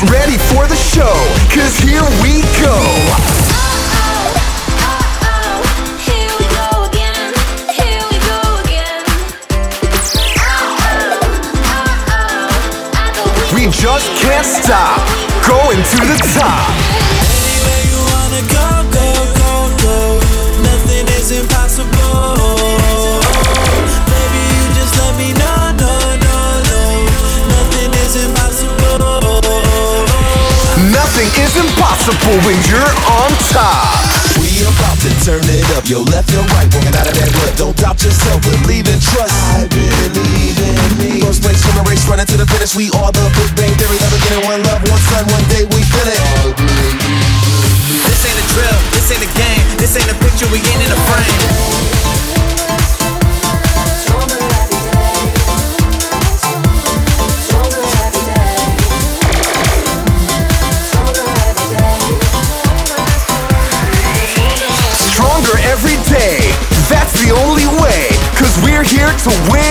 ready for the show, cause here we go. We just can't stop, going to the top. Anywhere you wanna go, go, go, go. Nothing is impossible. Baby, you just let me know, no, no, no. Nothing is impossible. Nothing is impossible when you're on top. We about to turn it up, yo, left, yo, right, walking out of that rut. Don't doubt yourself, believe and trust. I believe in me. First place from the race, running to the finish. We are the Big Bang Theory, never getting one love, one sun, one day we feel it. This ain't a drill, this ain't a game, this ain't a picture, we ain't in a frame. Every day, that's the only way, cause we're here to win.